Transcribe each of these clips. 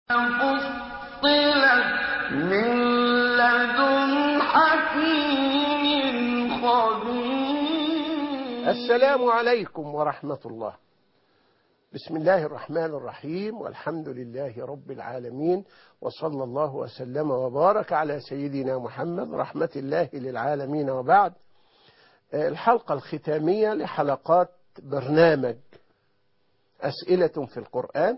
فُصِّلَتْ مِن لَّدُنْ حَكِيمٍ خَبِيرٍ. السلام عليكم ورحمة الله. بسم الله الرحمن الرحيم، والحمد لله رب العالمين، وصلى الله وسلم وبارك على سيدنا محمد رحمة الله للعالمين. وبعد، الحلقة الختامية لحلقات برنامج أسئلة في القرآن،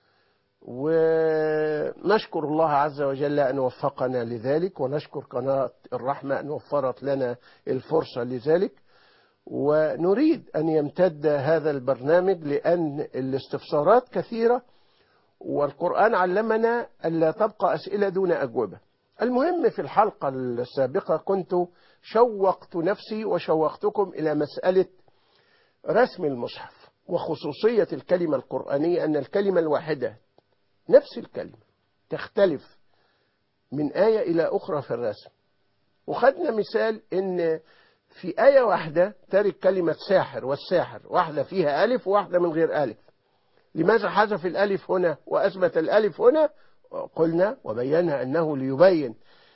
ونشكر الله عز وجل أن وفقنا لذلك، ونشكر قناة الرحمة أن وفرت لنا الفرصة لذلك، ونريد أن يمتد هذا البرنامج لأن الاستفسارات كثيرة، والقرآن علمنا ألا تبقى أسئلة دون أجوبة. المهم، في الحلقة السابقة كنت شوقت نفسي وشوقتكم إلى مسألة رسم المصحف، وخصوصية الكلمة القرآنية أن الكلمة الواحدة نفس الكلمة تختلف من آية إلى أخرى في الرسم. وخدنا مثال إن في آية واحدة ترك كلمة ساحر والساحر، واحدة فيها ألف وواحدة من غير ألف. لماذا حذف الألف هنا وأثبت الألف هنا؟ قلنا وبينا أنه ليبين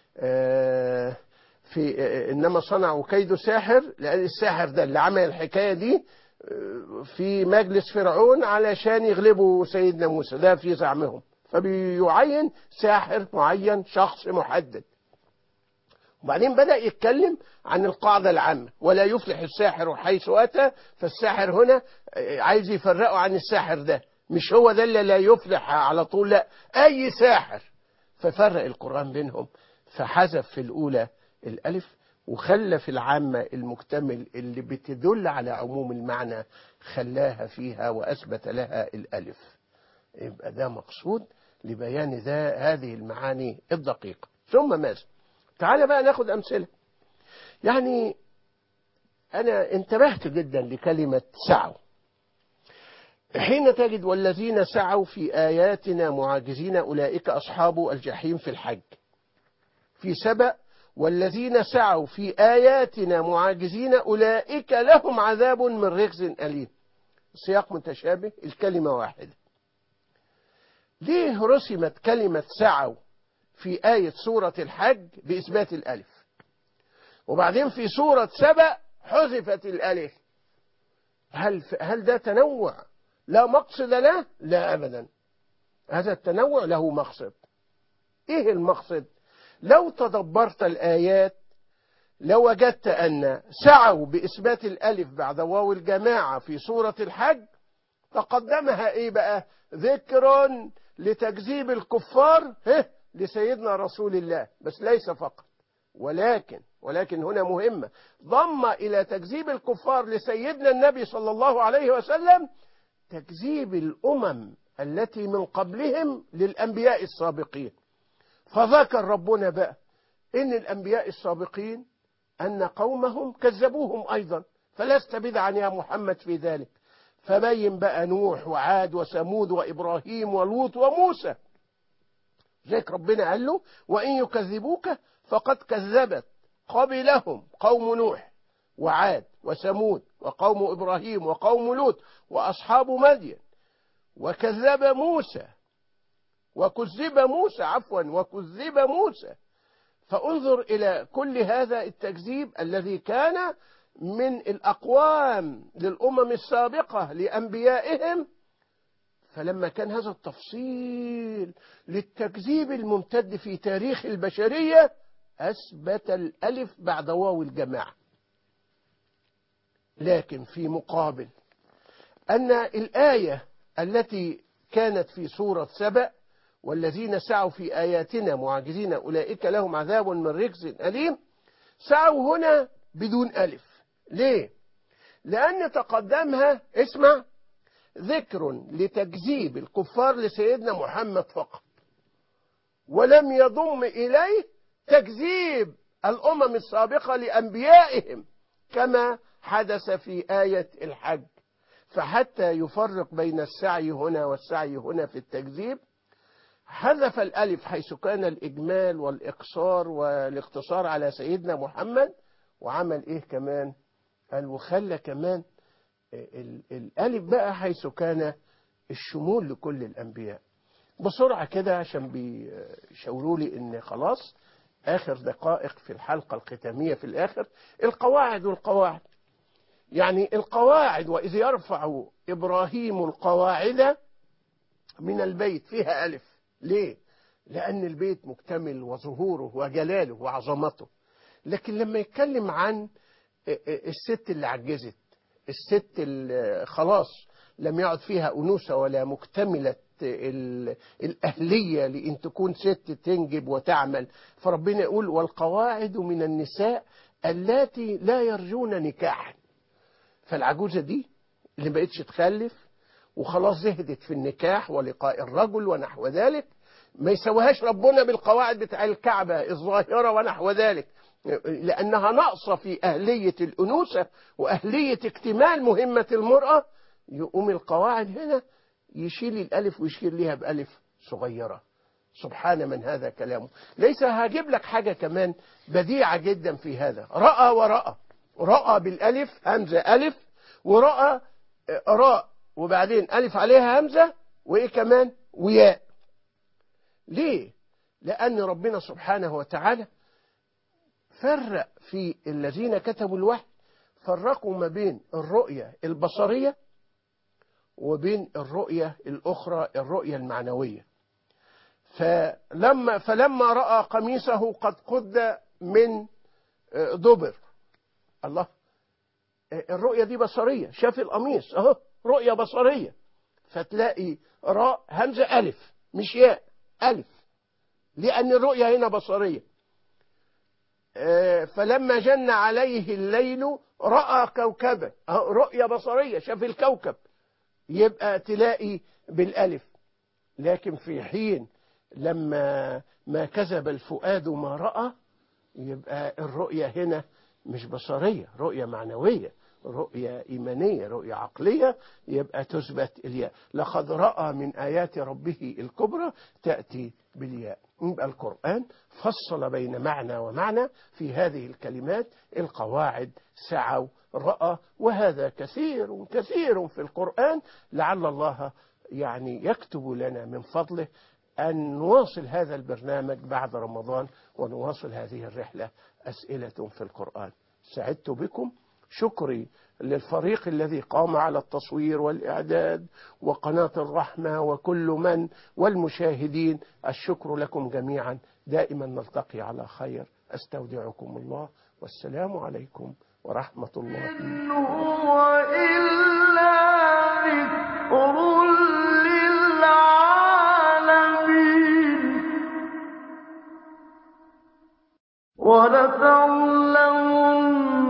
في إنما صنعوا كيد ساحر، لأن الساحر ده اللي عمل الحكاية دي في مجلس فرعون علشان يغلبوا سيدنا موسى، ده في زعمهم، فبيعين ساحر معين، شخص محدد. وبعدين بدأ يتكلم عن القاعدة العامة: ولا يفلح الساحر حيث أتى. فالساحر هنا عايز يفرقه عن الساحر ده، مش هو ده اللي لا يفلح على طول، لا، أي ساحر. ففرق القرآن بينهم، فحذف في الأولى الألف، وخلى في العامة المكتمل اللي بتدل على عموم المعنى خلاها فيها وأثبت لها الألف. يبقى ده مقصود لبيان هذه المعاني الدقيقة. ثم ماذا؟ تعال بقى ناخد أمثلة. يعني أنا انتبهت جدا لكلمة سعوا، حين تجد والذين سعوا في آياتنا معاجزين أولئك أصحاب الجحيم في الحج. في سبأ: والذين سعوا في آياتنا معاجزين أولئك لهم عذاب من رجز أليم. السياق متشابه، الكلمة واحدة. ليه رسمت كلمة سعوا في آية سورة الحج بإثبات الألف، وبعدين في سورة سبأ حذفت الألف؟ هل ده تنوع لا مقصد له؟ لا أبدا، هذا التنوع له مقصد. إيه المقصد؟ لو تدبرت الآيات لوجدت أن سعوا بإثبات الألف بعد واو الجماعة في سورة الحج تقدمها إيه بقى؟ ذكر لتكذيب الكفار لسيدنا رسول الله، بس ليس فقط، ولكن هنا مهمة، ضم إلى تكذيب الكفار لسيدنا النبي صلى الله عليه وسلم تكذيب الأمم التي من قبلهم للأنبياء السابقين. فذكر ربنا بقى إن الأنبياء السابقين أن قومهم كذبوهم أيضا، فلست بدعا يا محمد في ذلك. فبين بقى نوح وعاد وثمود وإبراهيم ولوط وموسى. ذلك ربنا قال له: وإن يكذبوك فقد كذبت قبلهم قوم نوح وعاد وثمود وقوم إبراهيم وقوم لوط وأصحاب مدين وكذب موسى وكذب موسى. فانظر إلى كل هذا التكذيب الذي كان من الأقوام للأمم السابقة لأنبيائهم. فلما كان هذا التفصيل للتكذيب الممتد في تاريخ البشرية أثبت الألف بعد واو الجماعة. لكن في مقابل أن الآية التي كانت في سورة سبأ: والذين سعوا في آياتنا معاجزين أولئك لهم عذاب من رجز أليم، سعوا هنا بدون ألف. ليه؟ لأن تقدمها، اسمع، ذكر لتكذيب الكفار لسيدنا محمد فقط، ولم يضم إليه تكذيب الأمم السابقة لأنبيائهم كما حدث في آية الحج. فحتى يفرق بين السعي هنا والسعي هنا في التكذيب حذف الألف حيث كان الإجمال والإقصار والاقتصار على سيدنا محمد، وعمل إيه كمان؟ قال وخلى كمان الألف بقى حيث كان الشمول لكل الأنبياء. بسرعة كده عشان بيشاوروا لي إن خلاص آخر دقائق في الحلقة الختامية في الآخر. القواعد يعني القواعد، وإذ يرفع إبراهيم القواعد من البيت فيها ألف. ليه؟ لأن البيت مكتمل وظهوره وجلاله وعظمته. لكن لما يتكلم عن الست اللي عجزت، الست اللي خلاص لم يعد فيها أنوثة ولا مكتملة الأهلية لأن تكون ست تنجب وتعمل، فربنا يقول والقواعد من النساء اللاتي لا يرجون نكاحا. فالعجوزة دي اللي ما بقتش تخلف وخلاص زهدت في النكاح ولقاء الرجل ونحو ذلك، ما يسويهاش ربنا بالقواعد بتاع الكعبة الظاهرة ونحو ذلك، لأنها ناقصة في أهلية الأنوثة وأهلية اكتمال مهمة المرأة. يقوم القواعد هنا يشيل الألف ويشيل ليها بألف صغيرة. سبحان من هذا كلامه. ليس هجيب لك حاجة كمان بديعة جدا في هذا. رأى بالألف، همزة ألف، ورأى راء وبعدين ألف عليها همزة وإيه كمان وياء. ليه؟ لأن ربنا سبحانه وتعالى فرق في الذين كتبوا الوحي، فرقوا ما بين الرؤية البصرية وبين الرؤية الأخرى الرؤية المعنوية. فلما رأى قميصه قد قد من دبر، الله، الرؤية دي بصرية، شاف القميص اهو رؤية بصرية، فتلاقي راء همزة ألف مش ياء، ألف، لأن الرؤية هنا بصرية. فلما جن عليه الليل رأى كوكبا، رؤية بصرية، شاف الكوكب، يبقى تلاقي بالألف. لكن في حين لما ما كذب الفؤاد ما رأى، يبقى الرؤية هنا مش بصرية، رؤية معنوية، رؤية إيمانية، رؤية عقلية، يبقى تثبت الياء. لقد رأى من آيات ربه الكبرى تأتي بالياء. يبقى القرآن فصل بين معنى ومعنى في هذه الكلمات. القواعد سعوا رأى، وهذا كثير كثير في القرآن. لعل الله يعني يكتب لنا من فضله أن نواصل هذا البرنامج بعد رمضان ونواصل هذه الرحلة أسئلة في القرآن. سعدت بكم. شكري للفريق الذي قام على التصوير والإعداد وقناة الرحمة وكل من والمشاهدين، الشكر لكم جميعا. دائما نلتقي على خير. أستودعكم الله والسلام عليكم ورحمة الله. إن هو إلا ذكر للعالمين ولتعلمن